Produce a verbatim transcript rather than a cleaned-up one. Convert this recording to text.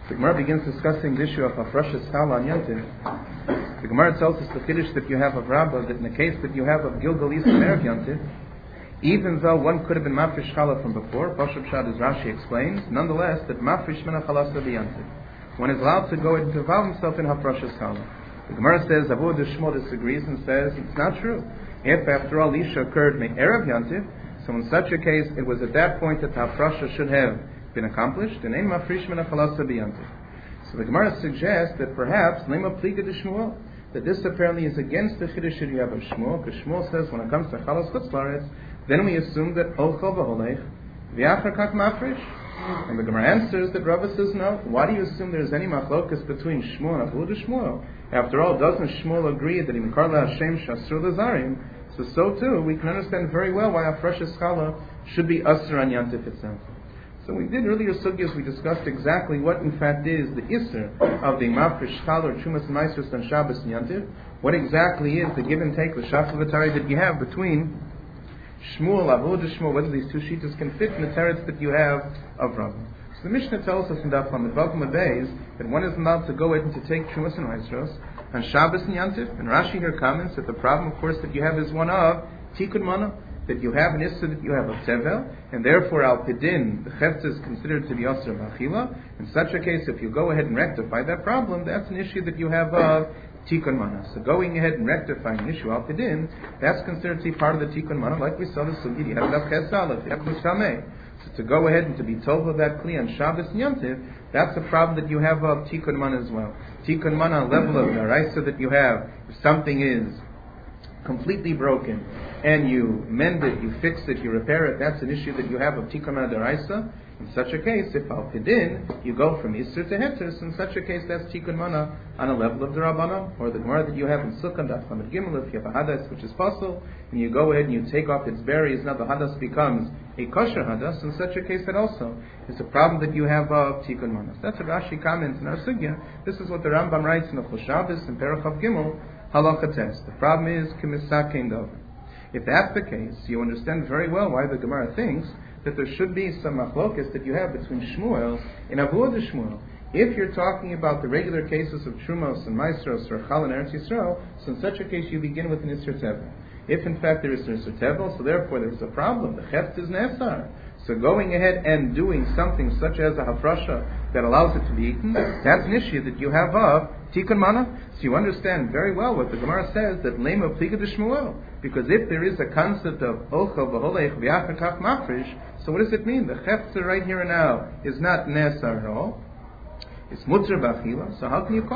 The Gemara begins discussing the issue of Hafrashas Chala on Yontif. The Gemara tells us the Kiddush that you have of Rabbah, that in the case that you have of Gilgal Yisrael Erev Yontif, even though one could have been Mafresh Chala from before, Pashut Pshat as Rashi explains, nonetheless, that Mafresh Mena Chalasa B'Yontif. One is allowed to go and to involve himself in Hafrashas Chala. The Gemara says, Abu Deshmo disagrees and says, it's not true. If, after all, Isha occurred me Erev Yontif, so in such a case, it was at that point that Hafrasha should have been accomplished, and Ein Mafresh Mena Chalasa B'Yontif. So the Gemara suggests that perhaps Lema Pliga de Shmuel, that this apparently is against the Chiddush that you have of Shmuel, because Shmuel says when it comes to Chalas Chutz La'aretz, then we assume that Ochel v'Holech v'Achar Kach Mafresh. And the Gemara answers that Rava says no. Why do you assume there's any machlokas between Shmuel and Abu de Shmuel? After all, doesn't Shmuel agree that in Karla Hashem Shasur Lazarim? So so too, we can understand very well why Hafrashas Chala should be Asur on Yontif itself. So we did earlier sugyas, we discussed exactly what in fact is the Isser of the Mafresh Chala or Chumas Maisros on Shabbos and Yontif. What exactly is the give and take, the Shaflavatari that you have between Shmuel, Abu de Shmuel, whether these two shitas can fit in the teretz that you have of Rabbah. So the Mishnah tells us in Daf Lamed Vav Beis that one is allowed to go ahead and to take Chumas and Maisros on Shabbos and Yontif. And Rashi here comments that the problem, of course, that you have is one of Tikkun Mana, that you have an issur that you have of tevel, and therefore al pidin the chefta is considered to be asur b'achila. In such a case, if you go ahead and rectify that problem, that's an issue that you have of tikkun mana. So going ahead and rectifying an issue al pidin, that's considered to be part of the tikkun mana, like we saw the sugi you have of chesalef, you have mushameh. So to go ahead and to be told of that kli on Shabbos and Yontif, that's a problem that you have of tikkun mana as well. Tikkun mana, level of daraisa that you have, if something is completely broken, and you mend it, you fix it, you repair it, that's an issue that you have of Tikkun Daraisa. In such a case, if al pidin, you go from Isser to Heter, in such a case, that's Tikkun Mana on a level of Darabanan, or the Gemara that you have in Sukkah, Daf Lamed Gimel, if you have a Hadas, which is possible, and you go ahead and you take off its berries, now the Hadas becomes a kosher Hadas, in such a case, that also is a problem that you have of Tikkun Mana. That's what Rashi comments in our Sugya. This is what the Rambam writes in the Choshabbos and Parachav Gimel, Halacha test. The problem is Kimisakein Dover. If that's the case, you understand very well why the Gemara thinks that there should be some machlokas that you have between Shmuel and Abu de Shmuel. If you're talking about the regular cases of Trumos and Maisros or Chal and Eretz Yisrael, so in such a case you begin with an Isser Tevel. If in fact there is an Isser Tevel, so therefore there is a problem. The Cheft is Nefsar. So going ahead and doing something such as a Hafrasha that allows it to be eaten, that's an issue that you have of Tikkun Mana. So you understand very well what the Gemara says, that Lema Pliga de Shmuel. Because if there is a concept of Ochel v'Holech v'Achar Kach Mafresh, so what does it mean? The Chefta right here and now is not Nesar at all. It's Mutzar B'Achila. So how can you call